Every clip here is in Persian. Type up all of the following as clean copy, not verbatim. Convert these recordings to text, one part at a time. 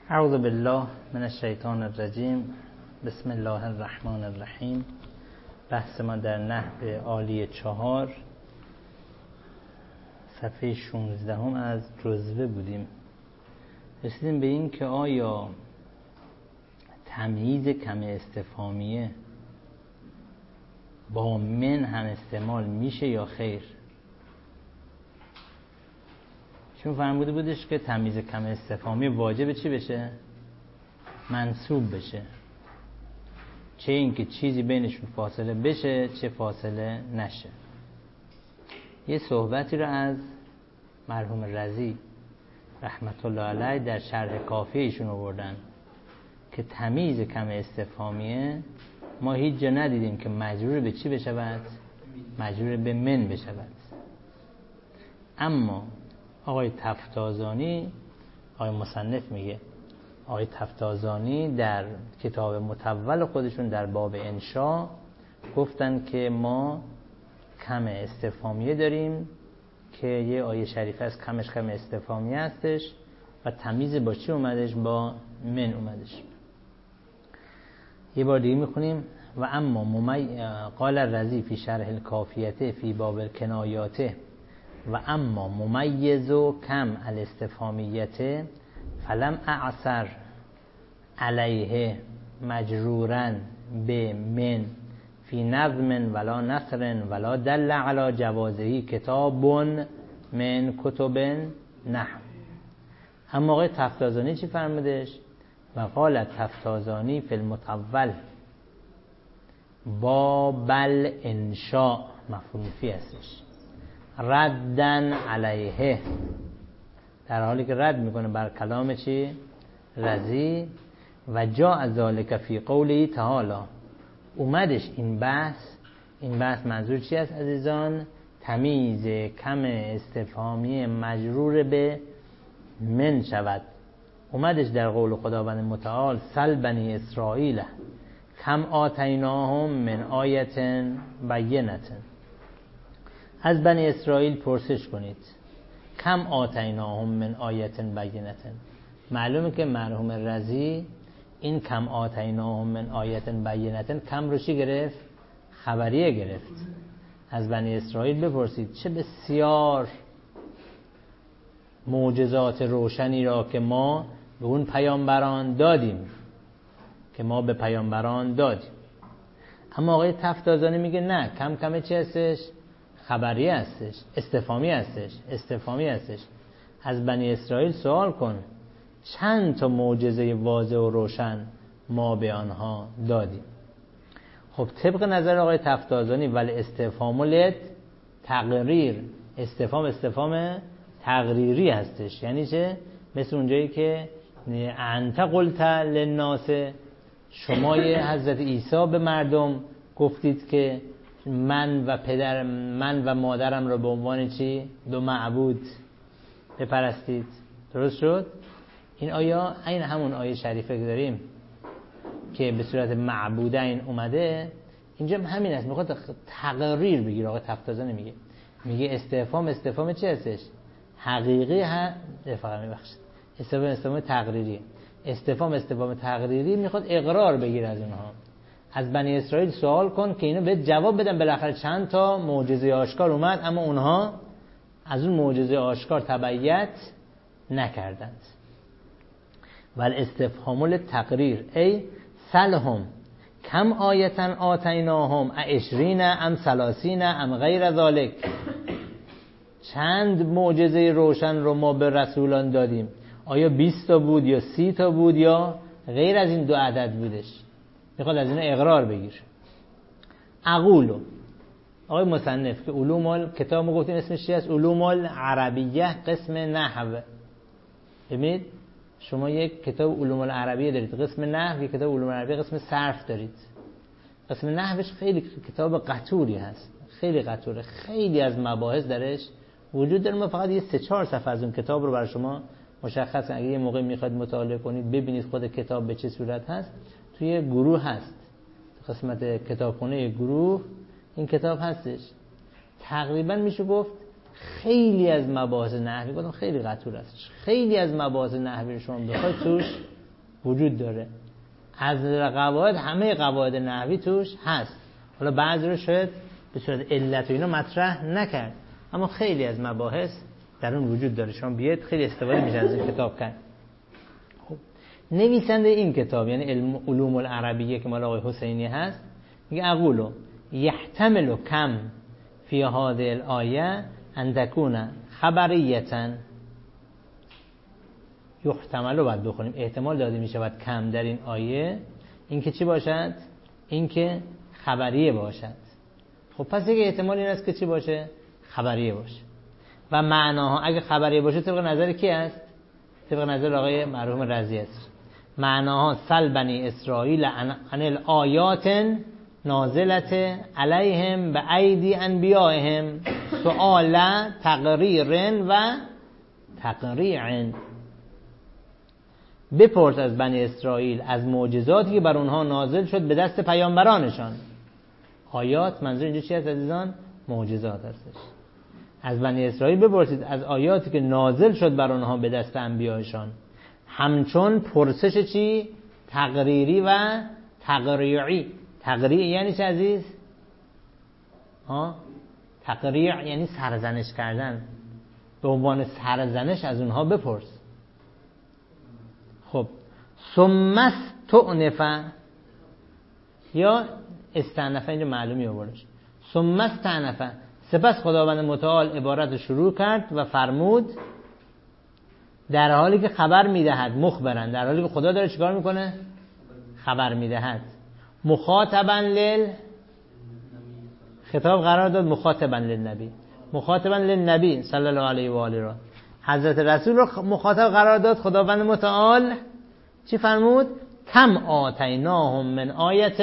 اعوذ بالله من الشیطان الرجیم. بسم الله الرحمن الرحیم. بحث ما در نحو عالی 4 صفحه 16 از جزوه بودیم. رسیدیم به این که آیا تمییز کم استفهامیه با من هم استعمال میشه یا خیر؟ چون فرموده بودش که تمییز کم استفهامی واجب چی بشه؟ منصوب بشه، چه اینکه چیزی بینشون فاصله بشه چه فاصله نشه. یه صحبتی رو از مرحوم رضی رحمت الله علیه در شرح کافیه ایشون آوردن که تمییز کم استفهامیه ما هیچ جا ندیدیم که مجرور به چی بشود؟ مجرور به من بشود. اما آقای تفتازانی، آقای مصنف میگه، آقای تفتازانی در کتاب مطول خودشون در باب انشاء گفتن که ما کم استفهامیه داریم که یه آیه شریفه است کمش کم استفهامیه هستش و تمیز با چی اومدش؟ با من اومدش. یه بار دیگه میخونیم. و اما قال الرضی فی شرح الکافیته فی باب الکنایاته و اما ممیز و کم الاستفهامیته فلم اعثر علیه مجرورن به من فی نظم ولا نثر ولا دل علی جوازهی کتاب من کتب نحو. اما آقای تفتازانی چی فرمودش؟ و قال تفتازانی فی المطول با بل انشاء مفعول فی هستش ردن علیه، در حالی که رد میکنه بر کلام چی؟ رضی. و جاء ذلک فی قوله تعالی، اومدش این بحث منظور چی است عزیزان؟ تمییز کم استفهامی مجرور به من شود. اومدش در قول خداوند متعال سل بنی اسرائیل کم آتیناهم من آیت بینة، از بنی اسرائیل پرسش کنید کم آتیناهم من آیت بینة. معلومه که مرحوم رضی این کم آتیناهم من آیت بینة کم رو چی گرفت؟ خبریه گرفت. از بنی اسرائیل بپرسید چه بسیار معجزات روشنی را که ما به اون پیامبران دادیم، به پیامبران دادیم. اما آقای تفتازانی میگه نه، کم چی هستش؟ خبریه هستش، استفهامی هستش. از بنی اسرائیل سوال کن چند تا معجزه واضح و روشن ما به آنها دادیم. خب طبق نظر آقای تفتازانی ولی استفهام تقریر، استفهام تقریری هستش. یعنی چه؟ مثل اونجایی که انت قلت للناس، شما حضرت عیسی به مردم گفتید که من و مادرم را به عنوان چی؟ 2 معبود بپرستید. درست شد؟ این آیه این همون آیه شریفه که داریم که به صورت معبودین اومده، اینجا همین است. میخواد تقریر بگیره. آقای تفتازانی میگه استفهام چی هستش؟ حقیقی استفهام تقریری. استفهام تقریری میخواد اقرار بگیره از اونها. از بنی اسرائیل سوال کن که اینو به جواب بدن. بالاخره چند تا معجزه آشکار اومد اما اونها از اون معجزه آشکار تبعیت نکردند. ول استفهام التقریر ای سلهم کم آیتن آتیناهم 20 ام 30 ام غیر ذالک، چند معجزه روشن رو ما به رسولان دادیم، آیا 20 تا بود یا 30 تا بود یا غیر از این 2 عدد بودش؟ میخواد از اینا اقرار بگیر. اقولو آقای مصنف که علوم کتاب ما گفتیم اسمش چی است؟ علوم العربیه قسم نحو. ببینید شما یک کتاب علوم العربیه دارید قسم نحو، یک کتاب علوم العربیه قسم صرف دارید. قسم نحوش خیلی کتاب قطوری هست، خیلی قطوره، خیلی از مباحث درش وجود داره. ما فقط یه 3-4 صفحه از اون کتاب رو برای شما مشخص اگه یه موقع میخواید مطالعه کنید ببینید خود کتاب به چه صورت هست. توی گروه هست، تو قسمت کتابخونه گروه این کتاب هستش. تقریبا میشه گفت خیلی از مباحث نحوی گفتم خیلی قطور است، خیلی از مباحث نحوی شما بخواید توش وجود داره. از قواعد همه قواعد نحوی توش هست، حالا بعضی رو شاید به صورت علت و اینا مطرح نکرد، اما خیلی از مباحث در اون وجود داره. شما بیاید خیلی استفاده میشه از این کتاب کرد. خب نویسنده این کتاب یعنی علوم العربیه که مال آقای حسینی هست میگه اقولو یحتمل کم فی هذه الآیه ان تکون خبریتا، یحتمل رو باید بخونیم، احتمال داده می شود کم در این آیه اینکه چی باشد؟ اینکه خبریه باشد. خب پس یک احتمال این است که چی باشه؟ خبریه باشه. و معناها اگه خبریه باشه طبق نظر کی است؟ طبق نظر آقای مرحوم رضی است. معناها سل بنی اسرائیل عن الآیات نازلت علیهم به ایدی انبیائهم سؤال تقریر و تقریع. بپرس از بنی اسرائیل از معجزاتی که بر اونها نازل شد به دست پیامبرانشان. آیات منظور اینجا چی هست عزیزان؟ معجزات هستش. از بنی اسرائیل بپرسید از آیاتی که نازل شد بر اونها به دست انبیایشان، همچون پرسش چی؟ تقریری و تقریعی. تقریع یعنی چه عزیز؟ تقریع یعنی سرزنش کردن، به عنوان سرزنش از اونها بپرس. خب ثم استأنف یا استأنف اینجا معلومی آوردش. ثم استأنف، سپس خداوند متعال عبارت شروع کرد و فرمود در حالی که خبر میدهد، مخبرن، در حالی که خدا داره چیکار میکنه؟ خبر میدهد. مخاطبا خطاب قرار داد مخاطبا للنبی، مخاطبا للنبی صلی الله علیه و آله را، حضرت رسول رو مخاطب قرار داد. خداوند متعال چی فرمود؟ کم آتیناهم من آیت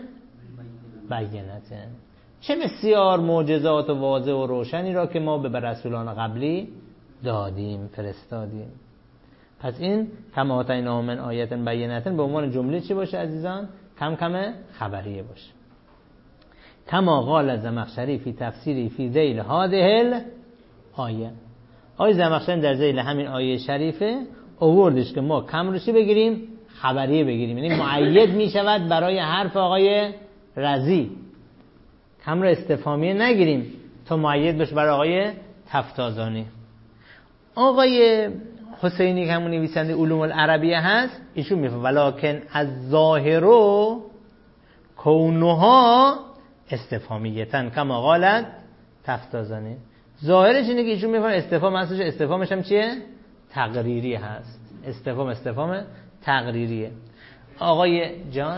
بینت، چه بسیار معجزات و واضح و روشنی را که ما به رسولان قبلی دادیم، فرستادیم. پس این کم آتیناهم من آیت بینت به عنوان جمله چی باشه عزیزان؟ کم خبریه باشه. کما قال زمخشری فی تفسیری فی ذیل هذه الآیه. آیه زمخشری در ذیل همین آیه شریفه آوردش که ما کم رو چی بگیریم؟ خبریه بگیریم، یعنی مؤید می شود برای حرف آقای رضی. کم رو استفهامیه نگیریم تا مؤید بشه برای آقای تفتازانی. آقای حسینی که همون نویسنده علوم العربیه هست، ایشون میفهمه ولکن از ظاهرو کونها استفهامیتن کما قالت تفتازانی. ظاهرش اینه که ایشون میفهمه استفهام هستش، استفهامش هم چیه؟ تقریری هست. استفهام تقریریه. آقای جان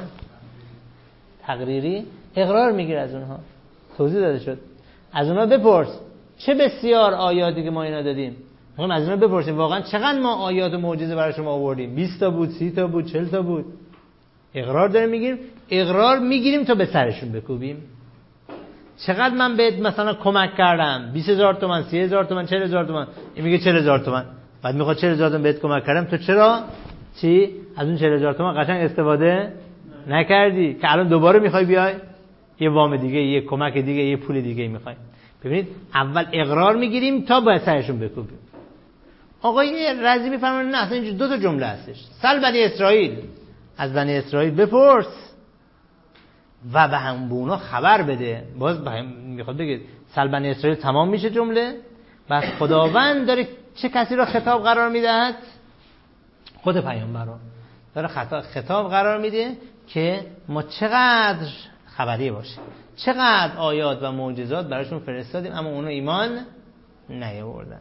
تقریری اقرار میگیره از اونها، توضیح داده شد. از اونها بپرس چه بسیار آیاتی که ما اینا دادیم. میخوایم از اونها بپرسیم واقعا چقدر ما آیات و معجزه برای شما آوردیم؟ 20 تا بود، 30 تا بود، 40 تا بود. اقرار داره میگیریم، اقرار میگیریم تا به سرشون بکوبیم. چقدر من بهت مثلا کمک کردم؟ 20000 تومان، 30000 تومان، 40000 تومان. این میگه 40000 تومان. بعد میخواد 40000 تومان بهت کمک کردم، تو چرا چی از اون 40000 تومان قشنگ استفاده نکردی که الان دوباره میخوای بیای یه وام دیگه، یه کمک دیگه، یه پول دیگه میخوای؟ ببینید اول اقرار میگیریم تا به سرشون بکوبیم. آقای رضی میفرمایند نه، اصلا اینجا دو تا جمله هستش. سل بنی اسرائیل، از بنی اسرائیل بپرس و به همونا خبر بده. باز میخواد بگه سل بنی اسرائیل تمام میشه جمله. بس خداوند داره چه کسی را خطاب قرار میدهد؟ خود پیامبران داره خطاب قرار میده که ما چقدر خبری باشه، چقدر آیات و معجزات براشون فرستادیم اما اونا ایمان نیاوردن.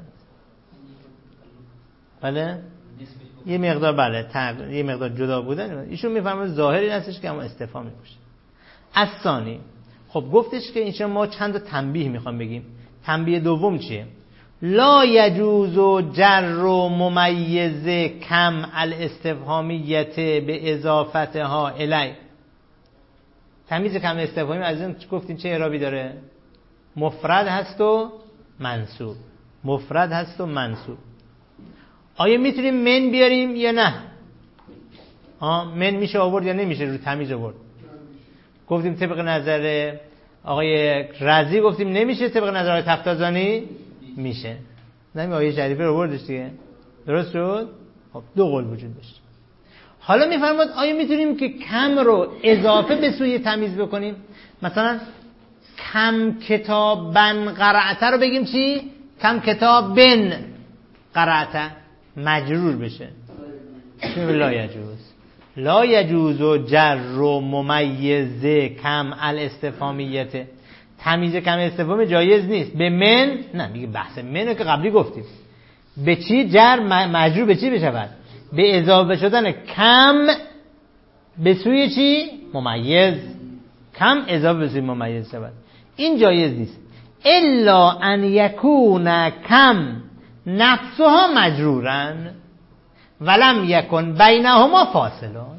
بله یه مقدار یه مقدار جدا بودن. ایشون میفهمه ظاهر این هستش که اما استفهامی باشه. از ثانی خب گفتش که اینجا ما چند تا تنبیه میخوام بگیم. تنبیه دوم چیه؟ لا یجوز جر و ممیز کم الاستفهامیت به اضافتها الی. تمیز کم استفهامی از این گفتیم چه اعرابی داره؟ مفرد هست و منصوب. مفرد هست و منصوب. آیا میتونیم من بیاریم یا نه؟ من میشه آورد یا نمیشه؟ رو تمیز آورد. گفتیم طبق نظر آقای رضی گفتیم نمیشه، طبق نظر آقای تفتازانی میشه. نمی آیه شریفه رو بردش دیگه، درست شد؟ خب دو قول وجود داشت. حالا میفرماد آیا میتونیم که کم رو اضافه به سوی تمیز بکنیم؟ مثلا کم کتابن قرأته رو بگیم چی؟ کم کتابن قرأته مجرور بشه. لا یجوز. لا یجوز و جر و ممیز کم الاستفهامیته. تمیز کم استفهام جایز نیست. به من نه، میگه بحث منو که قبلی گفتیم. به چی جر مجرور به چی بشود؟ به اضافه شدن کم به سوی چی؟ ممیز. کم اضافه به سوی ممیز شود. این جایز نیست. الا ان یکون کم نفسها مجرورن ولم یکن بینهما فاصلون،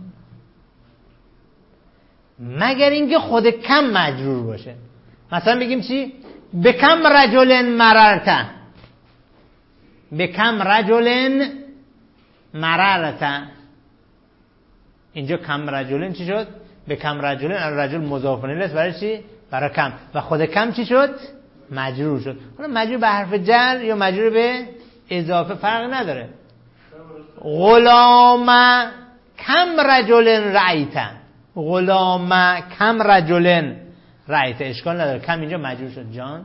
مگر اینکه خود کم مجرور باشه. مثلا بگیم چی؟ بکم رجل مررته، بکم رجل مررته. اینجا کم رجلن چی شد؟ بکم رجلن، الرجل مضاف الیه است برای چی؟ برای کم. و خود کم چی شد؟ مجرور شد. حالا مجرور به حرف جر یا مجرور به اضافه فرق نداره. غلام کم رجل رأیته، غلام کم رجل رأیته، اشکال نداره. کم اینجا مجرور شد. جان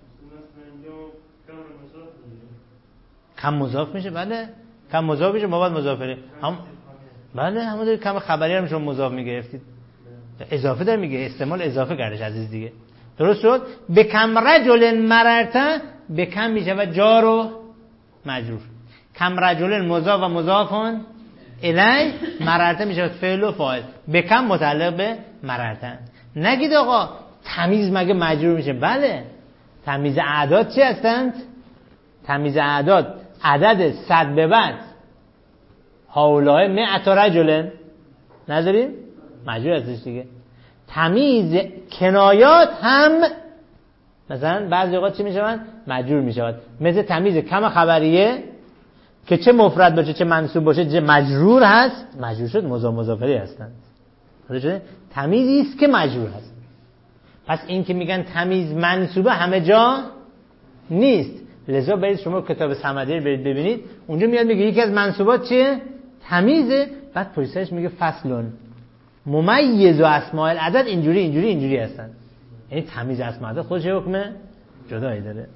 کم مضاف میشه؟ بله کم مضاف میشه، ما بعد مضاف الیه هم. بله همون کم خبری هم شما مضاف میگرفتید، اضافه داره میگه، استعمال اضافه کردش عزیز دیگه. درست شد؟ به کم رجل مررته، به کم میشه و جار و مجرور. کم رجل مضاف و مضافون الی، مررته میشه فعل و فاعل. به کم متعلق به مررته. نگید آقا تمیز مگه مجرور میشه؟ بله تمیز اعداد چی هستند؟ تمیز اعداد عدد 100 به بعد هؤلاء 100 رجل نداریم؟ مجرور هستش دیگه. تمیز کنایات هم مثلا بعضی اوقات چی میشوند؟ مجرور میشوند. مثل تمیز کم خبریه که چه مفرد باشه چه منصوب باشه چه مجرور هست، مجرور شد مضاف الیه هستند. درسته؟ تمیزی است که مجرور هست. پس این که میگن تمیز منصوبه همه جا نیست. لذا برید شما کتاب صمدی رو برید ببینید، اونجا میاد میگه یکی از منصوبات چیه؟ تمیزه. بعد پشتش میگه فصلون ممیز و اسماء العدد اینجوری هستن. یعنی تمیز اسماء العدد خودش حکم جدایی داره.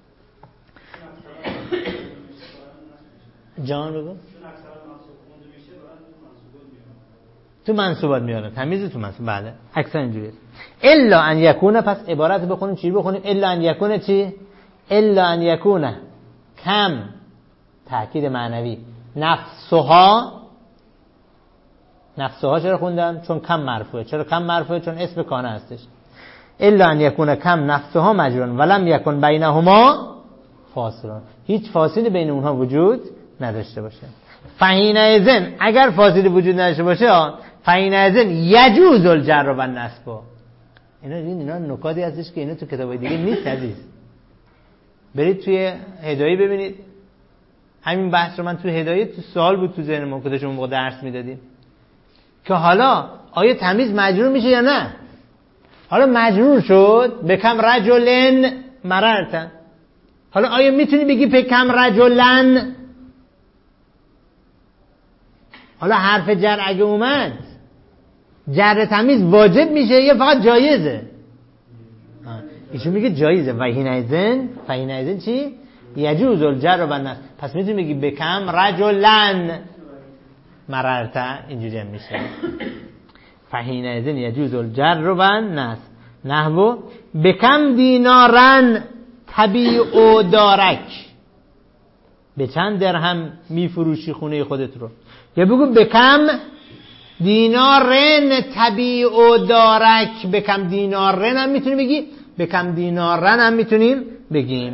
جان بگو. تو منصوبات میاره تمیز، تو منصوب. بله اکثر اینجوریه. الا ان یکونه، پس عبارت بخونیم چی بخونیم؟ الا ان یکونه چی؟ الا ان یکونه کم، تأکید معنوی. نفسها چرا خوندم؟ چون کم مرفوعه. چرا کم مرفوعه؟ چون اسم کانه هستش. الا ان یکونه کم نفسها مجرورن ولم یکن بینهما فاصلون، هیچ فاصله بین اونها وجود نداشته باشه. فحینئذ، اگر فاصله وجود نداشته باشه، فحینئذ یجوز الجر و النصب. اینا نکاتی هستش که اینا تو کتابای دیگه نیست عزیز. برید توی هدایه ببینید. همین بحث رو من توی هدایه تو سوال بود تو ذهن ما که شما درس میدادیم که حالا آیا تمیز مجرور میشه یا نه؟ حالا مجرور شد بکم رجلن مررتن. حالا آیا میتونی بگی بکم رجلن؟ حالا حرف جر اگه اومد جر تمیز واجب میشه یا فقط جایزه؟ ایشون میگه جایزه. و حینئذ چی؟ یجوز الجر و النصب. پس میتونی بگی بکم رجلن مررته، اینجوری هم میشه. فحینئذ یجوز الجر و النصب. نحو بکم دینارن تبیع دارک، به چند درهم میفروشی خونه خودت رو. یا بگو بکم دینارن تبیع دارک. بکم دینارن هم میتونی بگی، بکم دینارن هم میتونیم بگیم.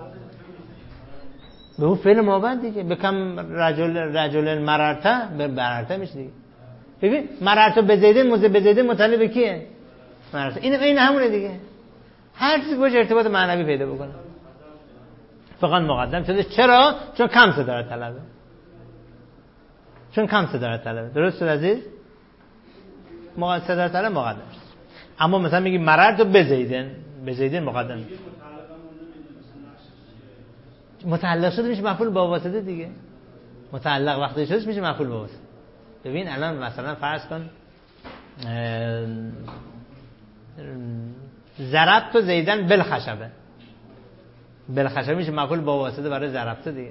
به اون فعل ماوند دیگه. بکم رجل مررته میشه دیگه. ببین مررته به زیدن متعلق به کیه؟ مررته. این همونه دیگه. هر چیزی باشه ارتباط معنوی پیدا بکنه. فقط مقدم شده. چرا؟ چون کم صدارت طلبه. درست شد عزیز؟ صدارت طلب مقدم شد. اما مثلا میگی مررت به زیدن مقدم. متعلق شده میشه مفعول با واسطه دیگه. متعلق وقتی شدش میشه مفعول با واسطه. ببین الان مثلا فرض کن ضربت زیدن بالخشبه، بالخشبه میشه مفعول با واسطه برای ضربت دیگه.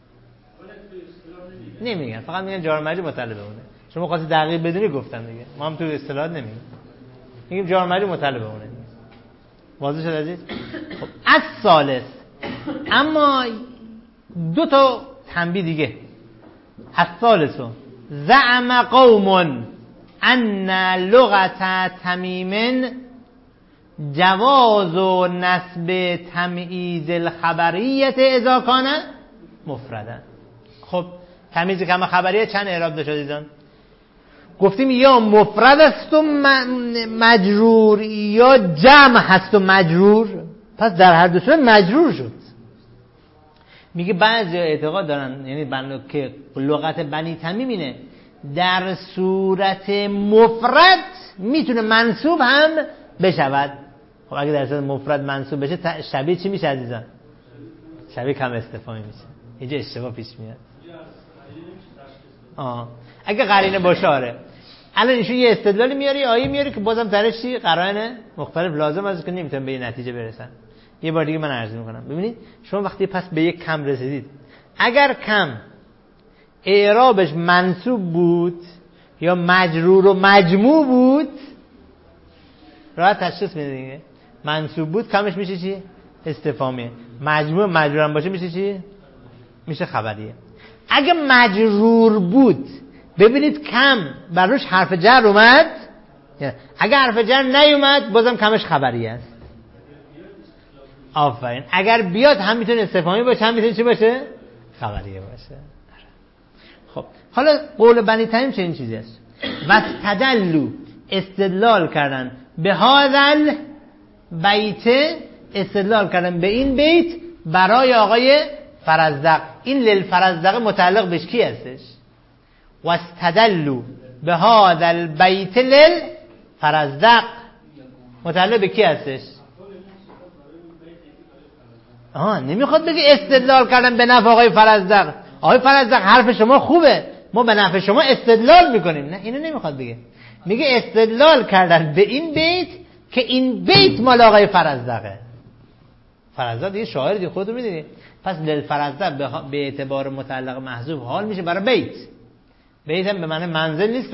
نمیگن، فقط میگن جار مجرور متعلق به اونه. شما خاصی دقیق بدونی گفتم دیگه، ما هم تو اصطلاحات نمیگیم، میگیم جار مجرور متعلق به اونه. واضح شد عزیز؟ خب الثالث، اما دو تا تنبیه دیگه. الثالث زعم قوم ان لغت تمیم جواز و نسب تمییز الخبریت اذا کان مفردا. خب تمییز کم خبریه چند اعراب داشت عزیزان؟ گفتیم یا مفرد است و مجرور یا جمع هست و مجرور، پس در هر دو صورت مجرور شد. میگه بعضی اعتقاد دارن یعنی که لغت بنی تمیم اینه در صورت مفرد میتونه منصوب هم بشود. خب اگه در صورت مفرد منصوب بشه شبیه چی میشه عزیزان؟ شبیه کم استفهامی میشه. اینجا اشتباه پیش میاد. اگه قرینه باشه آره. الان ایشون یه استدلالی میاری، آیه میاری که بازم درش چی قرائن مختلف لازم است که نمیتونن به این نتیجه برسن. یه بار دیگه من عرض میکنم. ببینید شما وقتی پس به یک کم رسیدید، اگر کم اعرابش منصوب بود یا مجرور و مجموع بود، راحت تشخیص میده دیگه. منصوب بود کمش میشه چی؟ استفهامیه. مجموع مجرورم باشه میشه چی؟ میشه خبریه. اگه مجرور بود ببینید کم بر روش حرف جر اومد، اگه حرف جر نیومد بازم کمش خبریه است. آفرین. اگر بیاد هم میتونه استفهامی باشه هم میتونه چی باشه؟ خبریه باشه. خب حالا قول بنی تمیم چه این چیزی است؟ واستدلوا، استدلال کردن، به هذا بیت، استدلال کردن به این بیت برای آقای فرزدق. این للفرزدق متعلق به کی هستش؟ واستدلوا به هذا البیت للفرزدق متعلق به کی هستش؟ نمیخواد بگه استدلال کردن به نفع آقای فرزدق. آقای فرزدق حرف شما خوبه، ما به نفع شما استدلال میکنیم. نه اینو نمیخواد بگه. میگه استدلال کردن به این بیت که این بیت مال آقای فرزدقه. فرزدق دیگه شاعر دیگه، خودتون میدونید. پس للفرزدق به اعتبار متعلق محذوف حال میشه برای بیت. بیت هم به معنی منزل نیست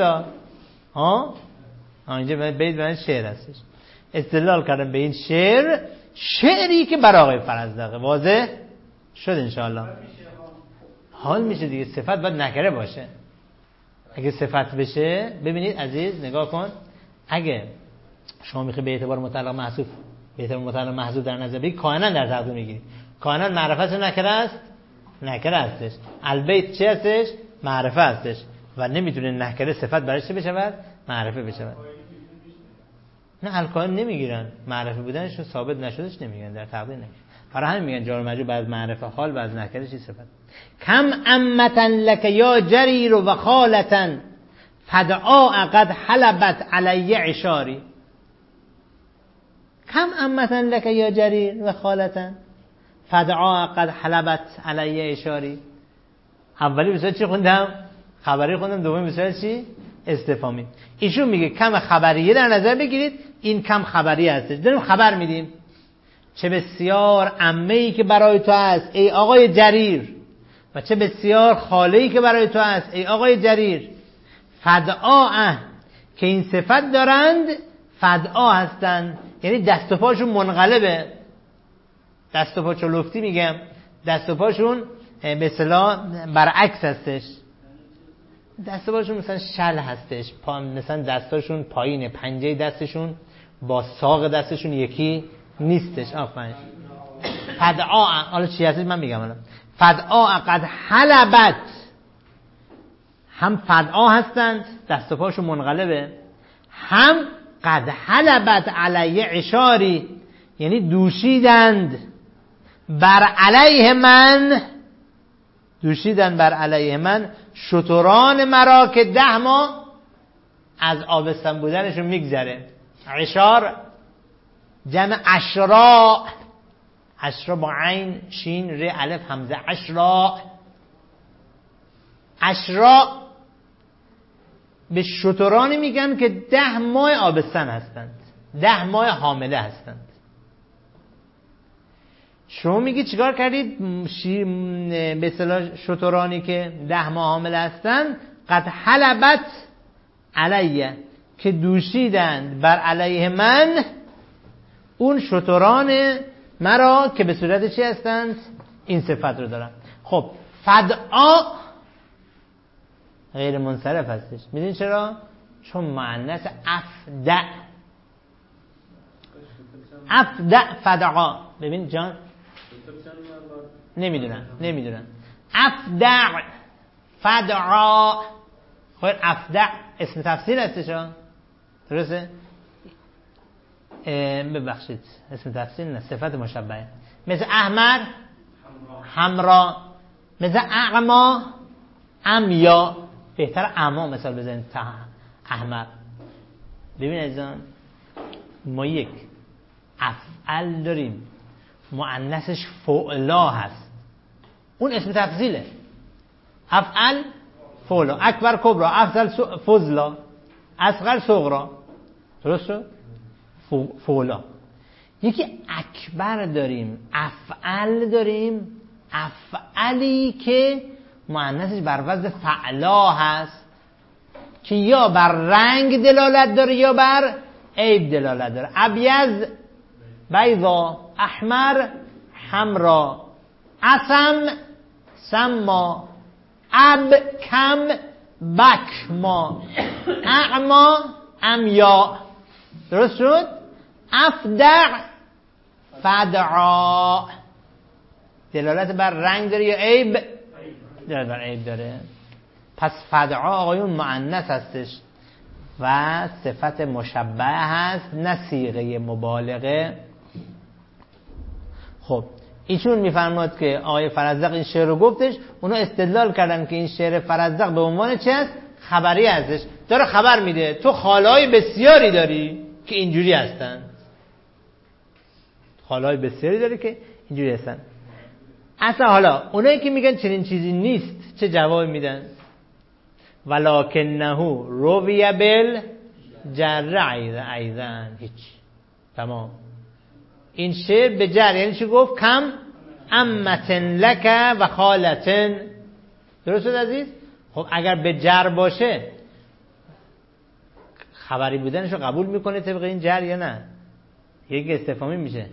اینجا بیت به معنی شعر هستش. استدلال کردن به این شعر، شعری که برای آقای فرزدقه. واضح شد انشاءالله؟ حال میشه دیگه. صفت باید نکره باشه. اگه صفت بشه، ببینید عزیز نگاه کن، اگه شما میخوای به اعتبار متعلق محذوف، به اعتبار متعلق محذوف در نظر بگیرید، کائنا در تقدیر میگیرید. کائنا معرفت نکره است، نکره هستش. البیت چه هستش؟ معرفه هستش و نمیتونه نکره صفت برای چه بشود؟ معرفه بشود. نه الکائن نمیگیرن، معرفه بودنش رو ثابت نشدش نمیگن، در تقدیر نمیگن. برای همین میگن جار و مجرور بعد معرفه حال بعد نکره چی صفت. کم امتن لک یا جریر و خالتن فدعا قد حلبت علی عشاری. کم امتن لک یا جریر و خالتن فدعا قد حلبت علی عشاری. اولی بسیار چی خوندم؟ خبری خوندم. دومی بسیار چی؟ استفهامی. ایشون میگه کم خبریه در نظر بگیرید، این کم خبریه هستش. داریم خبر میدیم چه بسیار عمه‌ای که برای تو است ای آقای جریر و چه بسیار خاله‌ای که برای تو است ای آقای جریر. فدعا که این صفت دارند، فدعا هستند، یعنی دست و پاشون منقلبه. دست و پا چلفتی میگم، دست و پاشون به اصطلاح برعکس هستش. دست و پاشون مثلا شل هستش، مثلا دستاشون پایینه، پنجه دستشون با ساق دستشون یکی نیستش. آفرین. فدعا، حالا چی هستش من میگم الان. فدعا قد حلبت، هم فدعا هستند دست و پاشون منقلبه، هم قد حلبت علی عشاری، یعنی دوشیدند بر علیه من، دوشیدند بر علیه من شتران مرا که 10 ماه از آبستن بودنشون میگذره. عشار جمع اشراء اشرا با عین شین ر الف همزه اشرا. اشرا به شترانی میگن که 10 ماه آبستن هستند، 10 ماه حامله هستند. شما میگی چیکار کردید؟ به اصطلاح شترانی که 10 ماه حامله هستند قد حلبت علیه، که دوشیدند بر علیه من اون شتران مرا که به صورت چی هستند؟ این صفت رو دارن. خب فدعا غیر منصرف هستش. میدونی چرا؟ چون مؤنث افدع. افدع فدعا. ببین جان نمیدونن افدع فدعا. خب افدع اسم تفصیل هستش، درسته؟ ببخشید اسم تفصیل نه، صفت مشبهه. مثل احمر حمرا، مثل اعما عمیا. بهتر اعما مثال بزنید تا احمر. ببین عزیزان ما یک افعل داریم مؤنثش فعلا هست، اون اسم تفضیله. افعل فعلا، اکبر کبرا، افضل فضلا، اصغر صغرا، درست شد؟ فعلا. یکی اکبر داریم، افعل داریم، افعلی که مؤنثش بر وزن فعلا هست که یا بر رنگ دلالت داره یا بر عیب دلالت داره. ابیض بیضا، احمر حمرا، اسم سما، ابکم بکما، اعما عمیا. درست شد؟ افدع فدعا دلالت بر رنگ داره یا عیب؟ دلالت بر عیب داره. پس فدعا آقایون مؤنث هستش و صفت مشبه هست، نه صیغه مبالغه. خب ایشون میفرماد که آقای فرزدق این شعر رو گفتش، اونا استدلال کردن که این شعر فرزدق به عنوان چی هست؟ خبری هستش، داره خبر میده تو خالهای بسیاری داری که اینجوری هستن، خالهای بسیاری داری که اینجوری هستن. اصلا حالا اونایی که میگن چنین چیزی نیست چه جواب میدن؟ ولکنه رویه بالجر ایضا. هیچ، تمام. این شعر به جر یعنی چی گفت؟ کم امتن لک و خالتن. درست شد عزیز؟ خب اگر به جر باشه خبری بودنشو قبول میکنه طبق این جر یا نه؟ یک استفهامی میشه.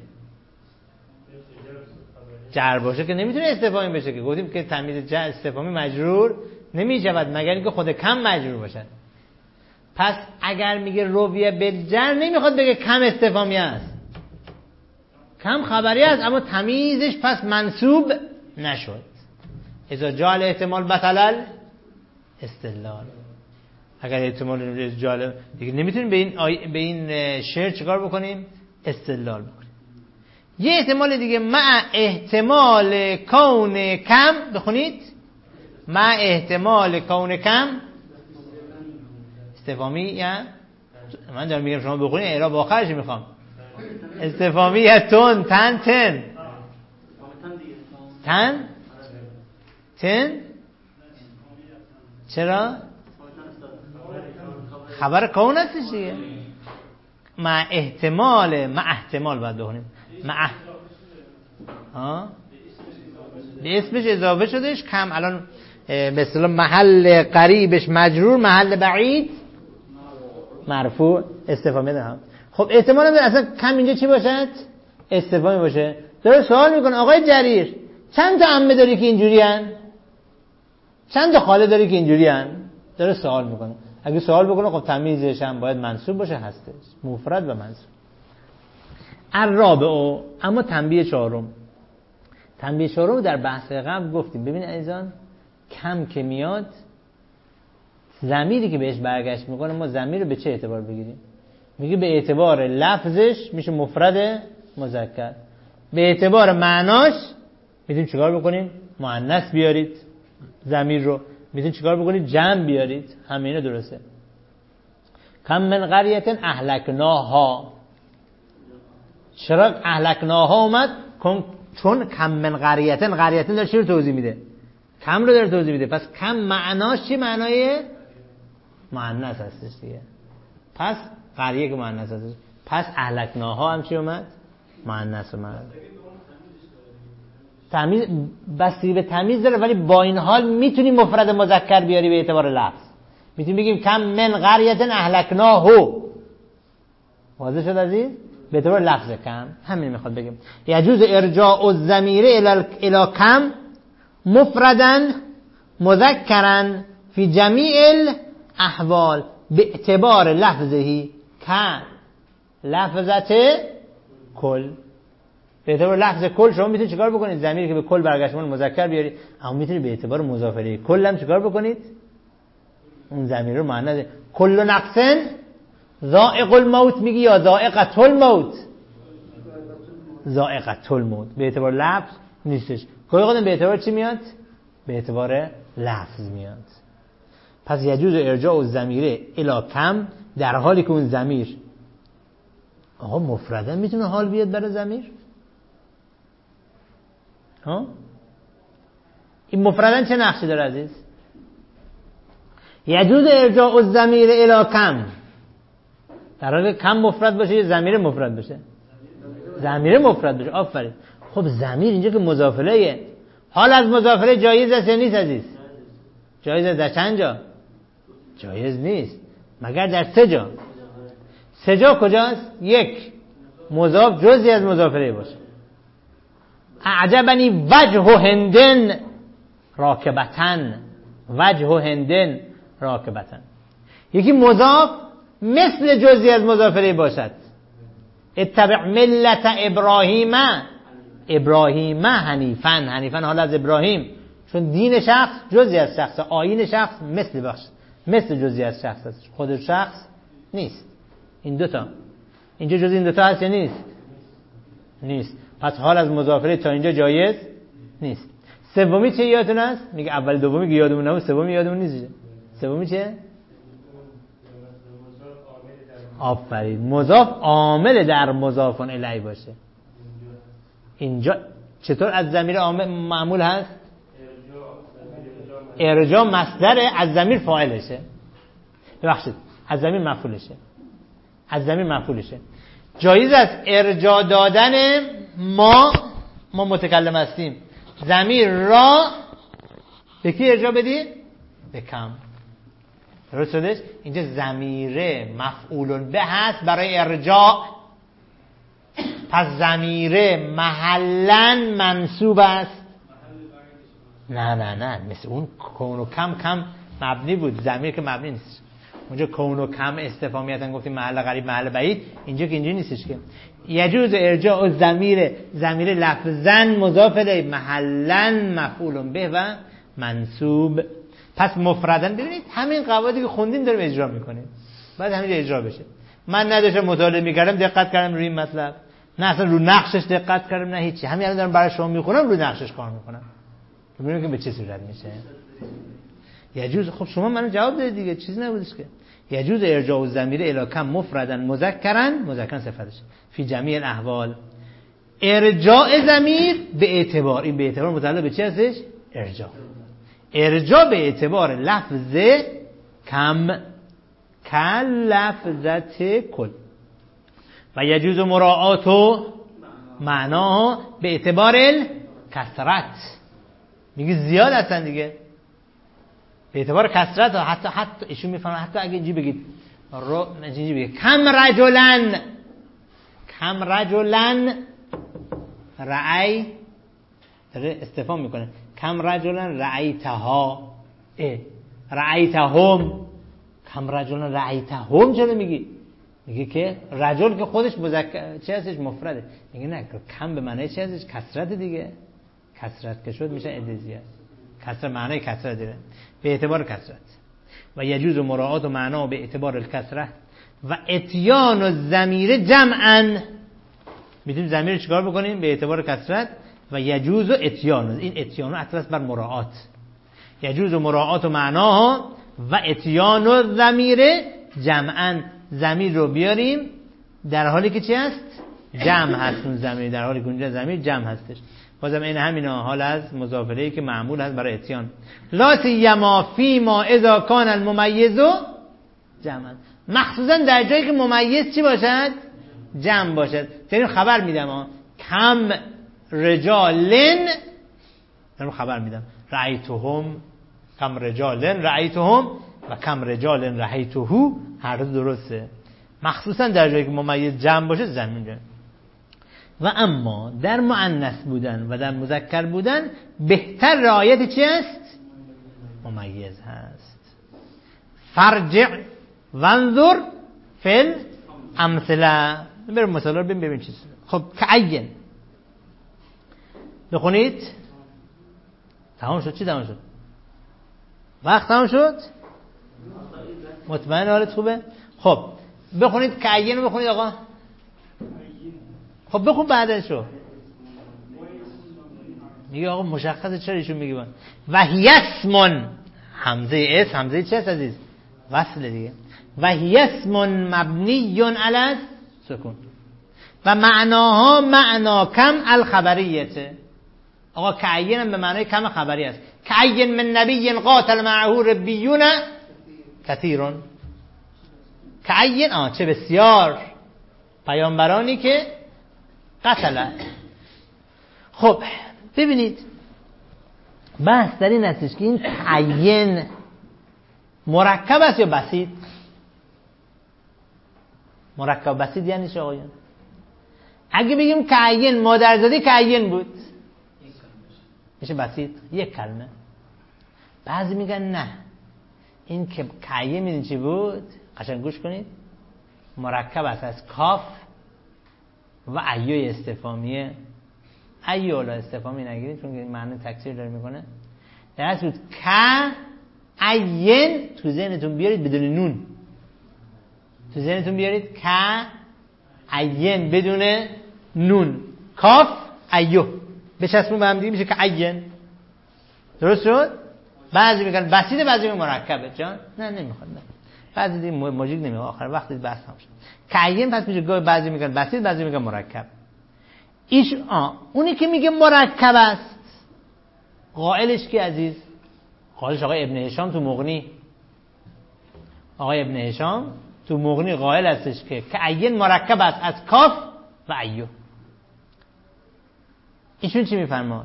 جر باشه که نمیتونه استفهامی بشه که گفتیم که تمیز جر استفهامی مجرور نمیشود مگر اینکه خود کم مجرور باشد. پس اگر میگه رویه بالجر نمیخواد بگه کم استفهامی است، کم خبری است اما تمیزش پس منصوب نشد. اذا جعل احتمال بطل استدلال. اگر احتمال جعل دیگه نمیتونیم به این شعر چیکار بکنیم؟ استدلال بکنیم. یه احتمال دیگه مع احتمال کون کم، بخونید مع احتمال کون کم استفهامی. یا من دارم میگم شما بخونید، اعراب آخرش میخوام. استفهامی تون تن تن تن تن. چرا؟ خبر کون هستش دیگه. مع احتمال باید بخونیم. مع به اسمش اضافه شدش کم. الان به اصطلاح محل قریبش مجرور، محل بعید مرفوع، استفهامی ده هم. خب احتمال هم اصلا کم اینجا چی باشد؟ استفهامی باشه. داره سوال میکنه آقای جریر چند تا عمه داری که اینجوری هن؟ چند تا خاله داری که اینجوری هن؟ داره سوال میکنه. اگه سوال بکنه خب تمیزش هم باید منصوب باشه، هستش مفرد و منصوب. الرابع، اما تنبیه چهارم. تنبیه چهارم در بحث قبل گفتیم. ببین عزیزان کم که میاد ضمیری که بهش برگشت میکنه ما ضمیر رو به چه اعتبار بگیریم؟ میگه به اعتبار لفظش میشه مفرد مذکر، به اعتبار معناش میتونیم چیکار بکنیم؟ مؤنث بیارید ضمیر رو، میتونید چیکار بکنید؟ جمع بیارید. همینه درسته. کم من قریه اهلکناها. چرا اهلکناها اومد؟ چون کم من قریتن داره چی رو توضیح میده؟ کم رو داره توضیح میده. پس کم معناش چی؟ معنای مؤنث هستش دیگه. پس قریه که مؤنث هستش، پس اهلکناها هم چی اومد؟ مؤنث اومد. تمیز بستگی به تمیز داره، ولی با این حال میتونی مفرد مذکر بیاری به اعتبار لفظ. میتونی بگیم کم من قریه اهلکناهو. واضح شد عزیز؟ به اعتبار لفظ کم همین میخواد بگیم. یجوز ارجاع الضمیر الی کم مفردا مذکرا فی جمیع الاحوال به اعتبار لفظه که لفظت کل. به اعتبار لفظ کل شما میتونید چیکار بکنید؟ ضمیری که به کل برگشتمان مذکر بیارید، اما میتونید به اعتبار مضاف الیه کل هم چیکار بکنید؟ اون ضمیر رو معنی کل نقصن ذائق الموت میگی یا ذائقة الموت؟ ذائقة الموت. به اعتبار لفظ نیستش. گاهی اوقات به اعتبار چی میاد؟ به اعتبار لفظ میاد. پس یجوز ارجاع الضمیر الی کم در حالی که اون ضمیر آقا مفردا میتونه حال بیاد برای ضمیر؟ ها؟ این مفردا چه نقشی داره عزیز؟ یجوز ارجاع الضمیر الی کم در حالی که کم مفرد باشه یا ضمیر مفرد باشه؟ ضمیر مفرد باشه. آفرین. خب ضمیر اینجا که مضاف الیه، حال از مضاف الیه جایز است یا نیست عزیز؟ جایز است. در چند جا؟ جایز نیست مگر در 3 جا. 3 جا کجاست؟ 1 مضاف جزئی از مضاف الیه باشه. اعجبنی وجه هندن راکبتن، وجه هندن راکبتن. یکی مضاف مثل جزئی از مضاف الیه باشد. اتبع ملت ابراهیم حنیفا حال از ابراهیم، چون دین شخص جزئی از شخص، آیین شخص مثل جزئی از شخص است، خود شخص نیست. این دوتا اینجا جزئی این دوتا هست یا نیست؟ پس حال از مضاف الیه تا اینجا جایز نیست. سومی چه یادتون است؟ میگه اول دومی که یادمون نمون، سومی یادمون نیست. سومی چه؟ آفرین. مضاف عامل در مضاف الیه باشه. اینجا چطور از ضمیر عامل معمول هست؟ ارجاع مصدر، از ضمیر فاعلشه. ببخشید از ضمیر مفعولشه. جایز است ارجاع دادن ما متکلم هستیم ضمیر را به کی ارجاع بدی؟ به کم. درست شدش؟ اینجا ضمیر مفعول به هست برای ارجاع، پس ضمیر محلا منصوب است. نه مثل اون کون و کم مبنی بود، ضمیر که مبنی نیست. اونجا کون و کم استفهامیتا گفتیم محل قریب محل بعید، اینجا که اینجا نیستش که. یجوز ارجاع ضمیر لفظاً مضاف الیه محلا مفعول به و منصوب. پس مفرداً ببینید همین قواعدی که خوندیم داریم اجرا میکنیم، بعد همینجا اجرا بشه. من نداشتم مطالعه میکردم دقت کردم روی این مطلب، نه اصلا رو نقشش دقت کردم نه هیچی، همین الان دارم برای شما میخونم روی نقشش کار میکنم ببینید که به چه صورت میشه. یجوز. خب شما منو جواب دادید دیگه، چیزی نبودش که. یجوز ارجاع الضمیر الی کم مفردا مذکرا صفتش فی جمیع الاحوال. ارجاع ضمیر به اعتبار، این به اعتبار متعلق به چی هستش؟ ارجاع به اعتبار لفظ کم کل لفظت کل. و یجوز مراعات معناه به اعتبار کثرت. میگه زیاد هستن دیگه به اعتبار کثرت. حتی ایشون میفهمن حتی اگه اینجوری بگید کم رجلن رأی داره استفهام میکنه. کم رجلن رأیتها رأیتهم. کم رجلن رأیتهم چرا میگی؟ میگه که رجل که خودش مذکر چه هستش؟ مفرده. میگه نه کم به معنی چه هستش؟ کثرت دیگه. کثرت که شد میشه ادزیه. کثرت معنی کثرت داره به اعتبار کثرت. و یجوز مراعات و معنا به اعتبار الکثرت و اتیان الضمیر جمعا. میتونیم ضمیر چیکار بکنیم؟ به اعتبار کثرت. و یجوز اتیان، این اتیان عطف بر مراعات. یجوز مراعات و معنا و اتیان الضمیر جمعا. ضمیر رو بیاریم در حالی که چی هست؟ جمع هست. اون ضمیر در حالی که اونجا ضمیر جمع هستش. بازم این همینا حال از مضافه‌ای که معمول هست برای اتیان. لا سیما فی ما اذا کان الممیز جمع، مخصوصا در جایی که ممیز چی باشد؟ جمع باشد. یعنی خبر میدم کم رجالن، خبر میدم رأیتهم، کم رجالن رأیتهم و کم رجالن رأیته، هر دو درسته. مخصوصا در جایی که ممیز جمع باشه زن میگه. و اما در مؤنث بودن و در مذکر بودن بهتر رعایت چی است؟ ممیز هست. فرجع وانظر فی الامثله. بریم مثلا رو ببینیم چیز. خب کعین بخونید. تمام شد؟ چی تمام شد؟ وقت تمام شد؟ مطمئن حالت خوبه؟ خب بخونید کعین رو بخونید آقا. خب بخون بعدشو. میگه آقا مشخصه چرا ایشون میگه و هیسمون، همزه اس همزه چه است عزیز؟ وصل دیگه. و هیسمون مبنی علی سکون و معناها معنا کم الخبریته. آقا کعین هم به معنای کم خبری است. کعین من نبی قاتل معه ربیون کثیرون. کعین چه بسیار پیامبرانی که قتل. خب ببینید بحث در این هستش که این کعین مرکب است یا بسیط؟ مرکب بسیط یعنی چه آقایان؟ اگه بگیم کعین مادرزادی کعین بود میشه بسیط، یک کلمه. بعضی میگن نه، این که کعین میدین چی بود؟ قشنگ گوش کنید. مرکب است از کاف و ایوی استفهامیه. ایولا استفهامی نگیرید چون که معنی تکثیر داره میکنه. در اصل بود کعین، تو ذهنتون بیارید بدون نون. تو ذهنتون بیارید کعین بدون نون، کاف ایو بچسبون به هم دیگه میشه کعین. درست شد؟ بعضی میگن بسیطه، بعضی میگن مرکبه. جان نه نمیخواد، نه بعضی دیگه ماجیک نمیگه. آخر وقتی بحث هم شد کعین پس میشه گاهی بعضی میگن بسیط، بعضی میگن مرکب. ایش اونی که میگه مرکب است قائلش کی عزیز؟ قائلش آقای ابن هشام تو مغنی. آقای ابن هشام تو مغنی قائل هستش که کعین مرکب است از کاف و ایو. ایشون چی میفرماد؟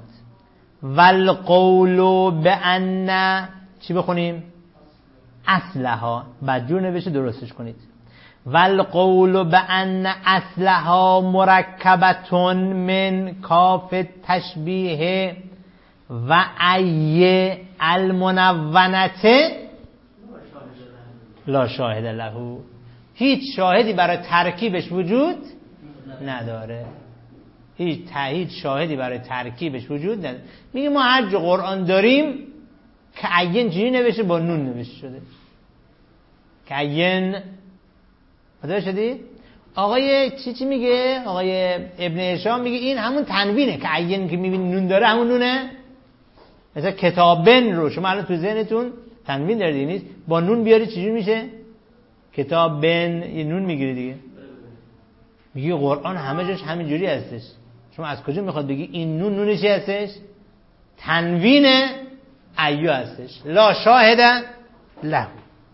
والقول بأن چی بخونیم؟ اصلها. بدجور نوشته درستش کنید. والقول بأن اصلها مرکبتون من کاف تشبیه و ای المنونته لا شاهد له. هیچ شاهدی برای ترکیبش وجود نداره. هیچ شاهدی برای ترکیبش وجود نداره. میگه ما هر جا قرآن داریم کعین چیزی نوشته با نون نوشته شده. کعین متوجه شدید؟ آقای چی میگه؟ آقای ابن هشام میگه این همون تنوینه. کعین که میبینی نون داره همون نونه. مثلا کتابن رو شما الان تو ذهنتون تنوین دارید نیست، با نون بیاری چجور میشه؟ کتابن یه نون میگیری دیگه. میگه قرآن همه جاش همین جوری هستش. شما از کجا میخواد بگی این نون چی هستش؟ تنوین ایو هستش. لا شاهد له.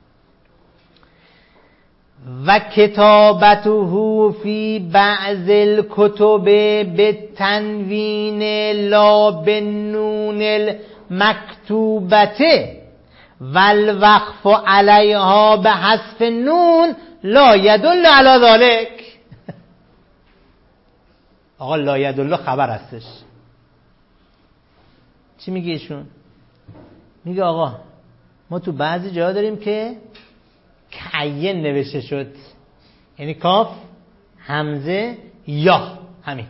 و کتابته فی بعض الکتب بالتنوین لا بالنون المکتوبته والوقف علیها به حذف نون لا یدل علی ذلک. آقا لا یدل خبر هستش. چی میگه ایشون؟ میگه آقا ما تو بعضی جا داریم که کعین نوشته شد، یعنی کاف همزه یا، همین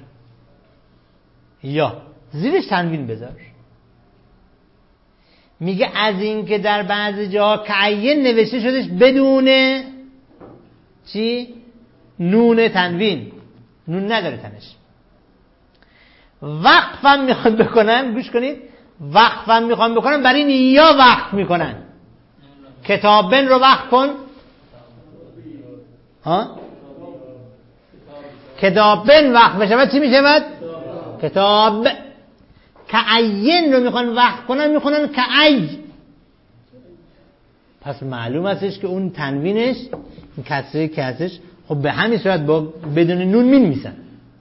یا زیرش تنوین بذار. میگه از این که در بعضی جا کعین نوشته شدش بدون چی؟ نون تنوین، نون نداره تنش. وقفم میخوان بکنن، گوش کنید، وقفم میخوان بکنن برای این یا وقف میکنن. کتابن رو وقف کن. ها؟ کتابن وقف بشود چی میشود؟ کتاب. کعین رو میخوان وقف کنن میخونن کعی. پس معلوم هستش که اون تنوینش این کسره که هستش خب به همین صورت با بدون نون مینویسن.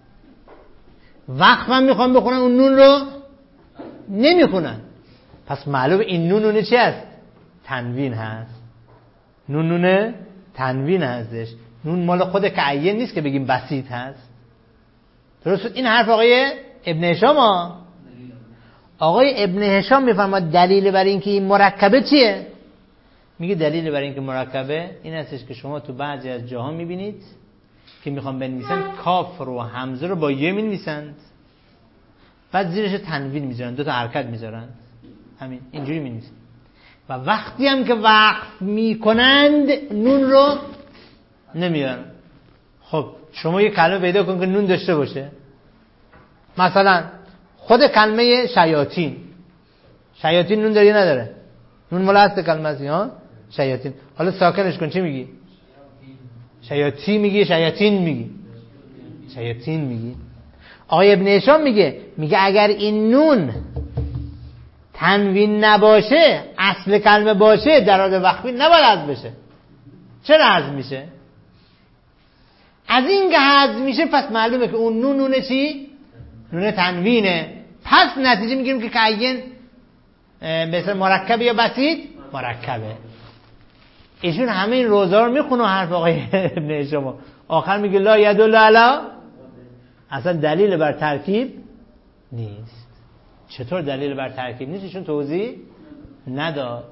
وقف هم میخوان بخونن اون نون رو نمیخونن. پس معلوم این نون چی هست؟ تنوین هست. نون تنوین هستش. نون مال خود کعین نیست که بگیم بسیط هست. درست؟ این حرف آقای ابن هشام. آقای ابن هشام میفرماد دلیل برای اینکه این مرکبه چیه؟ میگه دلیل برای اینکه مرکبه این هستش که شما تو بعضی از جاها میبینید که میخوان بنویسن کاف رو و همزه رو با یه مینویسند، بعد زیرش تنوین میذارن، دو تا حرکت میذارن، همین اینجوری مینویسن. و وقتی هم که وقف میکنند نون رو نمیارن. خب شما یه کلمه پیدا کن که نون داشته باشه. مثلا خود کلمه شیاطین، شیاطین نون داره یا نداره؟ نون مال هست کلمه است ها شیاطین. حالا ساکنش کن چی میگی؟ شیاطین میگی شیاطین میگی؟ شیاطین میگی. آقای ابن هشام میگه اگر این نون تنوین نباشه، اصل کلمه باشه، در حال وقفی نباید حذف بشه. چرا حذف میشه؟ از این که حذف میشه پس معلومه که اون نون چی؟ نون تنوینه. پس نتیجه میگیریم که کعین مثل مرکب یا بسیط مرکبه. ایشون همه این روزا رو میخونه حرف آقای ابن هشام. آخر میگه لا یدل علی، اصلا دلیل بر ترکیب نیست. چطور دلیل بر ترکیب نیست؟ ایشون توضیح نداد.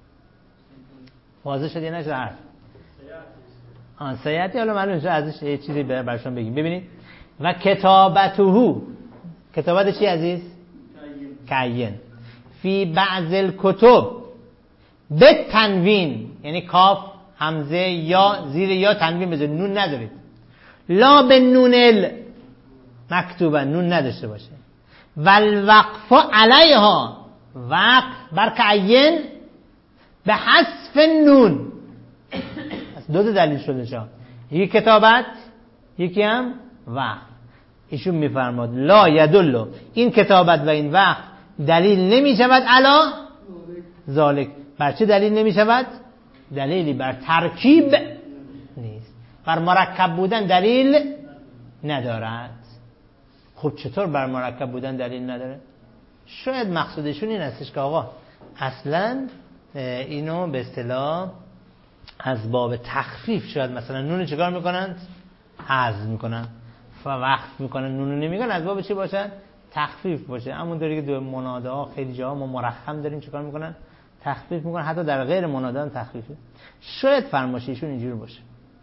واضح شد یا نشد حرف؟ سیاحتی حالا معلومه شد ازش یه چیزی برشون بگیم. ببینید و کتابته، کتابت چی عزیز؟ کعین. فی بعض الکتب به تنوین، یعنی کاف همزه یا زیر یا تنوین بذارید، نون ندارید. لا به نون مکتوبه، نون نداشته باشه. والوقف علیها، وقف بر کعین به حذف نون. دو تا دلیل شده شا، یکی کتابت یکی هم وقف. ایشون میفرماد لا یدل، این کتابت و این وقف دلیل نمی شود علا ذالک. بر چه دلیل نمی شود؟ دلیلی بر ترکیب نیست، بر مرکب بودن دلیل ندارد. خب چطور بر مرکب بودن دلیل نداره؟ شاید مقصودشون این هستش که آقا اصلا اینو به اصطلاح از باب تخفیف شاید مثلا نون چیکار میکنند؟ حذف میکنن و وقف میکنن، نونو نمیگن، از باب چی باشد؟ تخفیف باشه. همون داره که دو مناده ها خیلی جاها ما مرخم داریم چیکار میکنن؟ تخفیف میکنن، حتی در غیر مناده هم تخفیفه. شاید فرمایششون اینجوری باشه.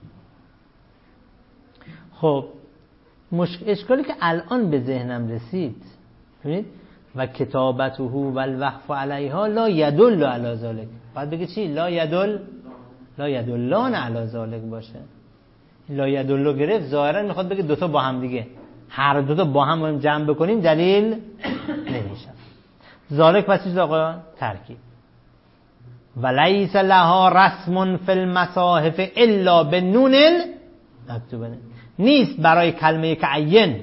خب اشکالی که الان به ذهنم رسید، ببینید و کتابته و الوقف علیها لا یدل علی ذلک. بعد بگه چی؟ لا یدلان علی ذلک باشه. لا یدلو گرفت ظاهرا میخواد بگه دوتا با هم دیگه، هر دوتا با هم جمع بکنیم دلیل نمیشه. ذالک پس چیز آقا؟ ترکیب. ولیس لها رسم فی المصاحف الا بالنون المکتوبه. نیست برای کلمه کعین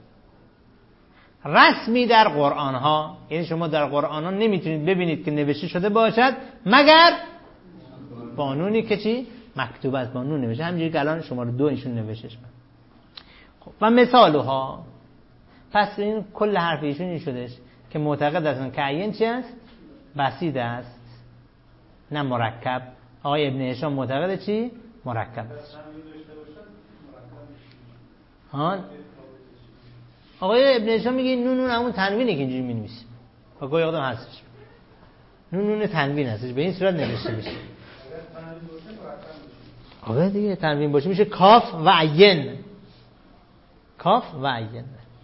رسمی در قرآن ها، یعنی شما در قرآن ها نمیتونید ببینید که نوشته شده باشد مگر با نونی که چی؟ مکتوب است، با نون نوشته. همینجوری که الان شما رو دو ایشون نوشتش. خب و مثالها، پس این کل حرف ایشون این شدش که معتقد هستن که عین چی است؟ بسیط است نه مرکب. آقای ابن هشام معتقد چی؟ مرکب است. آقای ابن هشام میگه نون همون تنوینه که اینجوری می‌نویسیم. و گویا آدم هستش. نون تنوین هستش، به این صورت نوشته میشه. آقا دیگه تنوین باشه میشه کاف و عین. کاف و عین.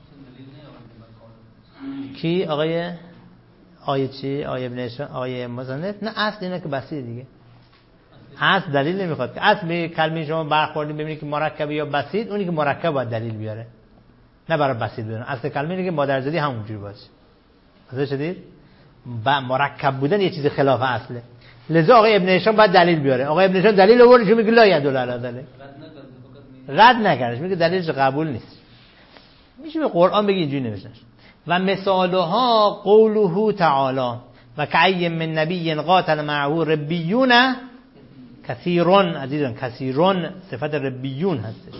کی آقای آیه چی؟ آیه ابن هشام، آیه مصنف؟ نه اصل اینه که بسیط دیگه. اصل دلیل نمیخواد که اصل به کلمه شما برخوردین ببینید که مرکب یا بسیط، اونی که مرکب باید دلیل بیاره، نه برای بسیط بدون. اصل کلمه اینه که مادرزادی همونجوری باشه. واضح شدید؟ با مرکب بودن یه چیز خلاف اصله. لذا آقای ابن هشام باید دلیل بیاره. آقای ابن هشام دلیل آورد، شما میگه لا یدل علی ذلک. رد نکردش، میگه دلیلش قبول نیست. میشه به قرآن بگی اینجوری نوشتهش. و مثالها قوله تعالی و کأی من نبی قاتل معه ربیون کثیرون. عزیزان کثیرون صفت ربیون هستش.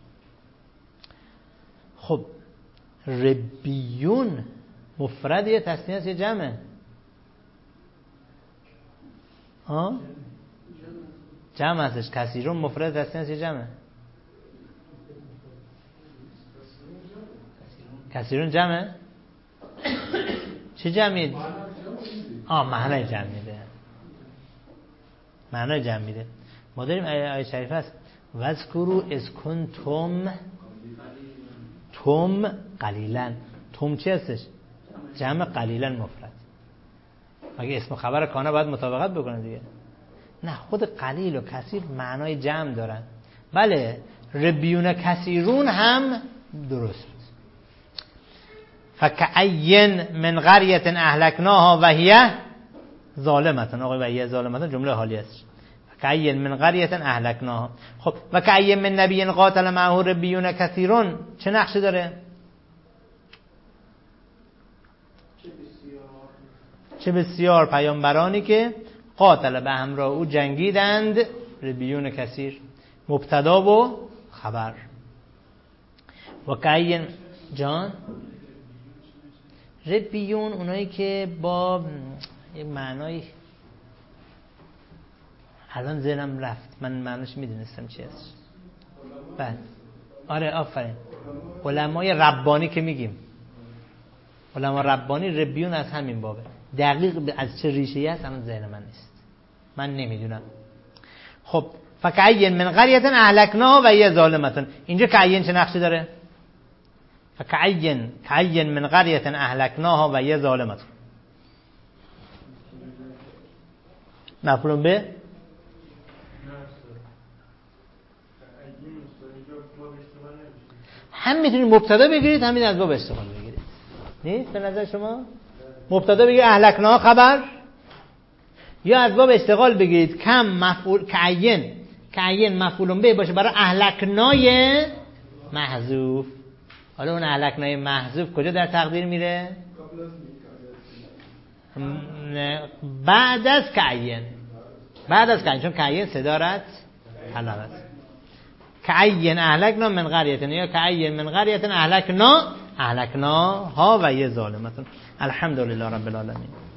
خب ربیون مفرد یا تثنیه است یا جمعه؟ جمع هستش. کثیرون مفرد تثنیه است یا جمعه؟ کثیرون جمعه؟ چه جمعی؟ معنای جمع میده. معنای جمع میده. ما داریم آیه شریف هست وذکروا اذ کنتم تم قلیلا. تم چی هستش؟ جمع قلیلا مفرد. مگه اسم خبر کانه باید مطابقت بکنه دیگه؟ نه، خود قلیل و کثیر معنای جمع دارن. بله ربیون کثیرون هم درست. فکأین من قریة اهلکناها و هی ظالمة. آقای و هی ظالمة جمله حالی است. فکأین من قریة اهلکناها. خب و کأین من نبی قاتل معه ربیون کثیرون چه نقشی داره؟ چه بسیار پیامبرانی که قاتل به همراه او جنگیدند. ربیون کثیر مبتدا و خبر. و کأین جان ربیون اونایی که با معنای الان ذهنم رفت، من معنیش میدونستم چی هست. بله آره آفرین. علمای ربانی که میگیم، علما ربانی ربیون از همین بابه. دقیق از چه ریشه‌ای هست الان ذهن من نیست، من نمیدونم. خب فکأین من قریة اهلکناها و هی ظالمة. اینجا کأین چه نقشی داره؟ فکأین من قریة اهلکناها و هی ظالمة. مفعول به هم میتونید مبتدا بگیرید، همین از باب اشتغال بگیرید. نیست به نظر شما؟ مبتدا بگیرید اهلکناها خبر، یا از باب اشتغال بگیرید کم مفعول کأین مفعول به باشه برای اهلکنای محذوف. حالا اون اهلکنای محذوف کجا در تقدیر میره؟ بعد از کأین. چون کأین صدارت طلب است. کأین اهلکنا من قریة یا کأین من قریة اهلکنا ها و هی ظالمة. الحمدلله رب العالمین.